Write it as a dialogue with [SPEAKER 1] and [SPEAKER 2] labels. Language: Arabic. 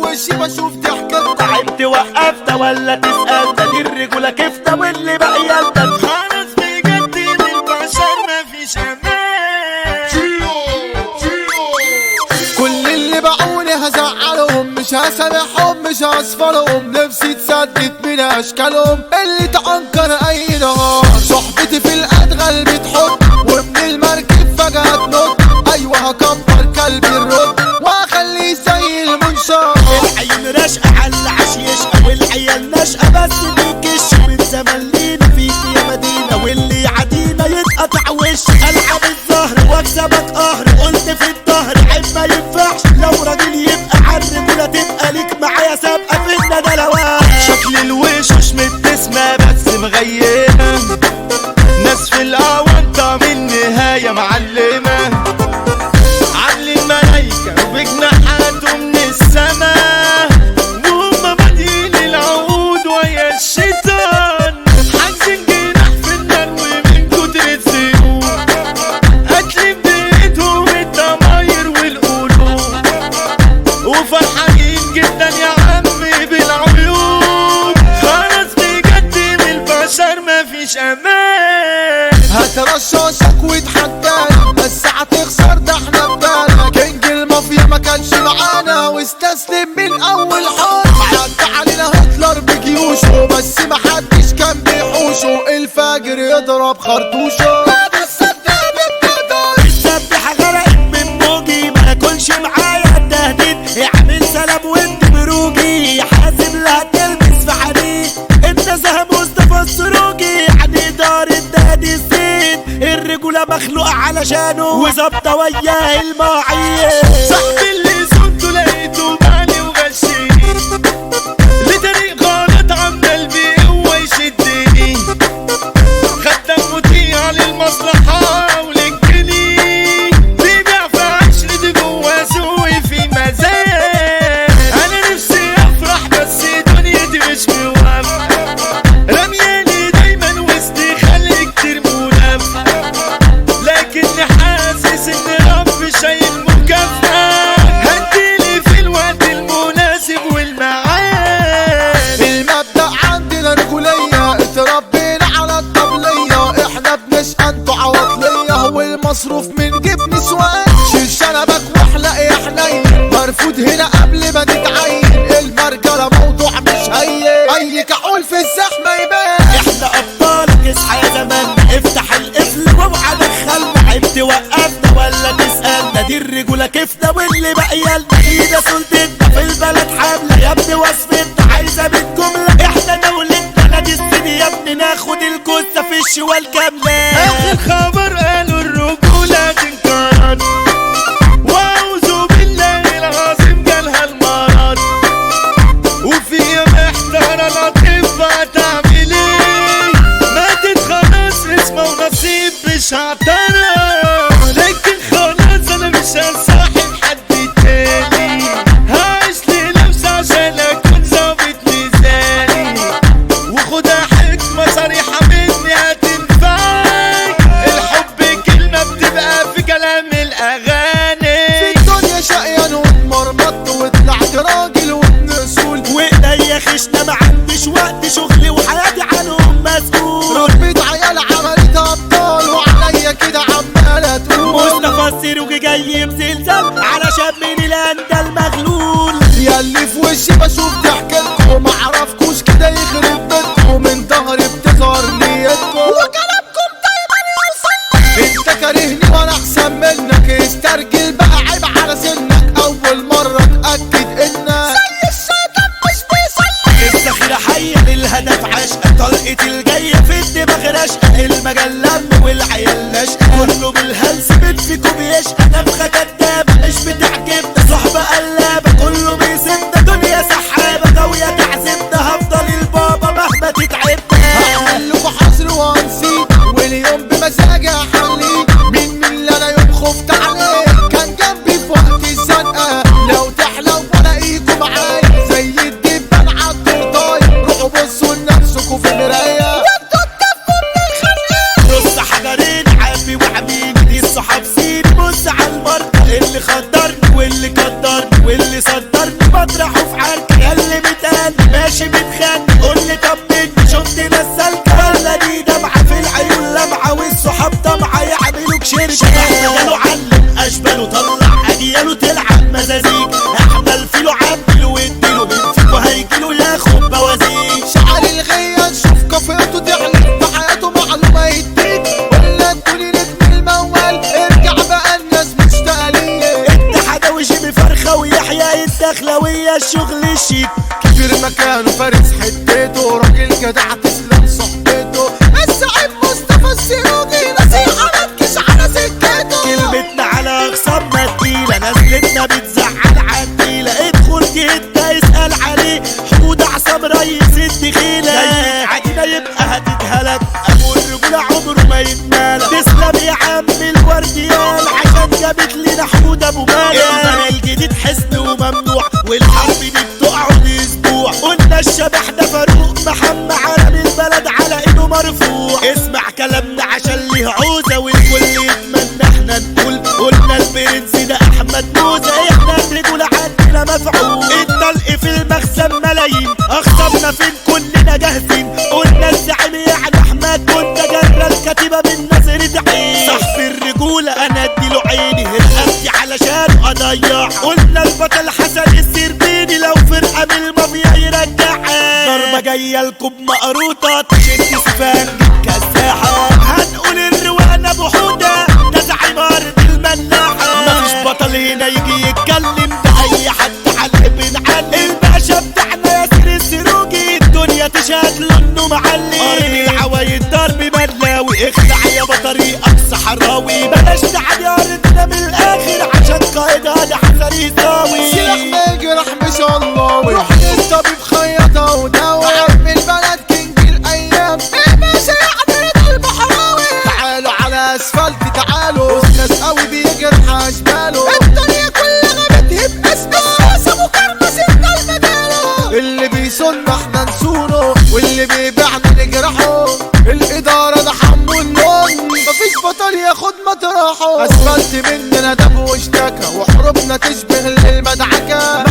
[SPEAKER 1] وشي بشوف ضحكتها.
[SPEAKER 2] تعبت وقفت ولا تسأل؟ ده دي الرجولة كفتة واللي بقى يلدن.
[SPEAKER 1] خلاص بجد من البشر مفيش امان. كل اللي باعوني هزعلهم، مش هسامحهم مش هصفرهم. نفسي تسدد من اشكالهم اللي تعنكر اي نهار. صحبتي في الادغال بتحط ومن المركب فجأة تنط. ايوه هكبر كلبي الرد واخليه زي المنشار.
[SPEAKER 2] العين رشقة على العش يشقى والعيال نشقة بس بيكش. من زمان لينا فيك يا مدينة واللي يعدينا يتقطع وش. العب الظهر واكسبك قهر، قلت في الظهر عيب ما ينفعش. لو راجل يبقى عالرجولة تبقى ليك معايا سابقة في الندلوات.
[SPEAKER 1] شكل الوشوش مبتسمة بس مغيمة، ناس في الأونطة من نهاية معلمة. عاملين ملايكة وبجناحاته من السما، وهم بادئين العود ويا الشيطان. حاجزين جناح في النار ومن كتر الزيوت قاتلين بإيدهم الضماير والقلوب. وفرحانين جدا يا عمي بالعيون. خلاص بجد من البشر مفيش امان. هترشاشك وتحدانا بس هتخسر، ده احنا بدانا. كينج المافيا ما كانش معانا واستسلم من اول حرب. عدى علينا هتلر بجيوشه بس ما حدش كان بيحوشه. الفجر يضرب خرطوشه.
[SPEAKER 2] السبحة غرقت من موجي، ما اكلش معايا التهديد. اعمل سلام وانت بروجي، حاسب لا تلبس في حديد. النزهة مصطفى السروجي، يعني دار الدهدي الزين. الرجولة مخلوقة علشانه وظابطة وياه المواعيد.
[SPEAKER 1] صاحبي اللي صنته لقيته معني وغشني، لطريق غلط عمال بقوة يشدني. خدك مطيع للمصلحة وللجني، بيبيع في عشرتي جوا سوقي في مزايا. أنا نفسي أفرح بس دنيتي مش موافقة، رمياني دايما وسطي خلق كتير منافقة. لكني حاسس إن ربي شايل مكافأة، هديلي في الوقت المناسب والمعاد. المبدأ عندنا رجولية، اتربينا على الطبلية. احنا بنشقى انتوا عواطلية، والمصروف من جيب نسوان. شيل شنبك واحلق يا حنين، مرفوض هنا قبل ما تتعين. المرجلة موضوع مش هين، اي كحول في الزحمة يبان.
[SPEAKER 2] احنا ابطالك اصحى يا زمان، افتح القفل واوعى دخلنا. عيب توقفنا ولا تسألنا؟ دي الرجولة كفتة واللي بقى يلنا. ايده سلطتنا في البلد حاملة يا ابني، وصفتنا عايزة بالجملة. احنا دولتنا نادي السيدي يا ابني، ناخد الكوسة في الشوال كاملة.
[SPEAKER 1] اخر خبر قالوا الرجولة تنكرت، واعوذ بالله العظيم جالها المرض. وفي يوم احتار الاطباء تعمل ايه؟ ماتت خلاص اسمه ونصيب مش هعترف. لكن خلاص انا مش هصاحب حد تاني، هعيش لنفسي عشان اكون ظابط ميزاني. وخدها حكمة صريحة مني هتنفعك، الحب كلمة بتبقى في كلام الاغاني. في الدنيا شقيان واتمرمطت وطلعت راجل وابن اصول،
[SPEAKER 2] وايديا خشنة ما عنديش وقت، شغلي وحياتي عنهم مسؤول.
[SPEAKER 1] ربيت عيال عملت ابطال وعليا كده عمالة تقول.
[SPEAKER 2] مصطفى السروجي جاي بزلزال علشان من الانجا المغلول.
[SPEAKER 1] ياللي في وشي بشوف ضحكتكم، معرفكوش كده يخرب بيتكم. من ظهري بتظهر نيتكم وكلامكم دايما يوصل. انت كارهني وانا احسن منك، استرجل بقى عيب على سنك. اول مرة اتأكد انك زي الشيطان مش بيصلي.
[SPEAKER 2] الذخيرة حية للهدف عشقة، طلقة الجاية في الدماغ رشقة. المجال لم والعيال نشقة، كله بالهلس بتفيكوا بيشقى. نفخة كدابة مش بتعجبنا، صحبة قلابة كله بيسيبنا. دنيا سحابة غاوية تعذبنا، هفضل البابا مهما تتعبنا.
[SPEAKER 1] هعمل لكوا حصر وهنسيب، واليوم بمزاجي هحليه. مين اللي انا يوم خفت عليه كان جنبي في وقت الزنقة. لو تحلو والاقيكوا معايا زي الدبان عالدرداي. روحوا بصوا لنفسكوا في المراية وانتوا تدفوا من الخنقة.
[SPEAKER 2] نص حجرين عافي وحميني، دي الصحاب سيني. بص على المرضى اللي خدرني واللي قدرني. واللي صدرني بطرحه في عركة ياللي متهني ماشي متخاني قولي طمني شفت ناس سالكة ولا دي دمعة في العيون لمعة والصحاب طمعة يعملوك شركة احمله علم اشباله طلع اجياله تلعب مزازيك احمل فيله عمله واديله من فيكو هيجيله ياخد بوازيك
[SPEAKER 3] شعر الغيان شوف كفايته تعلم بحياته معلومة يديك ولا تقولي نجم الموال ارجع بقى الناس مشتاقة ليك
[SPEAKER 2] اتحاد وجيمي فرخة ويحيى الدخلوية الشغل الشيك
[SPEAKER 3] كبير مكانه فارس حتته راجل جدع تسلم صحبته الزعيم مصطفى السروجي نصيحة متكش على سكته
[SPEAKER 2] كلمتنا على اخصامنا تقيلة نزلتنا بتزعل عالتقيلة ادخل جهتنا اسأل عليه حمود عصام ريس الدخيلة جاي عدينا يبقى هتتهلك ابو الرجولة عمره ما يتمالك تسلم يا عم الورديان عشان جابت لنا حمود ابو مالك الزمن الجديد حسن وممنوع والحرب دي بتقعد اسبوع قلنا الشبح ده فاروق محمد عرب البلد على ايده مرفوع اسمع كلامنا عشان ليه عوزة والكل يتمنى احنا نقول قلنا البرنس ده احمد موزة احنا الرجولة عندنا مفعول الطلق في المخزن ملايين اخصمنا فين كلنا جاهزين قلنا الزعيم يعني احمد كنت جرى الكتيبة من نظرة عين صاحب الرجولة انا اديله عيني رقبتي علشان اضيع قلنا البطل حسن السربيني لو فرقة من المافيا يرجعها ضربة جاية لكم مقروطة تشد سفان كساحة هنقول الروان ابو حودة ده زعيم ارض الملاحة مفيش بطل هنا يجي يتكلم بأي حد على بنعلم الباشا بتاعنا ياسر السروجي الدنيا تشهد له انه معلم ارض العوايد ضرب ملاوي اخلع يا بطريق اقصى حراوي بلاش تعدي ارضنا من الاخر عشان قائدها ده حسن يساوي
[SPEAKER 3] سلاح ما يجرح مش الله روح للطبيب خيطه ودواء عم البلد كينج الايام يا باشا يا عدد البحراوي تعالوا على اسفلت تعالوا استاذ قوي بيجرح اشباله الدنيا كلها بتهب اسمه اسمه كرمس المجاله اللي بيصن احنا نسونه واللي بيبيعنا نجرحه الاداره ده حمو النون مفيش بطل ياخد مطرحه اسفلت مننا دب واشتكى وحروبنا تشبه المدعكه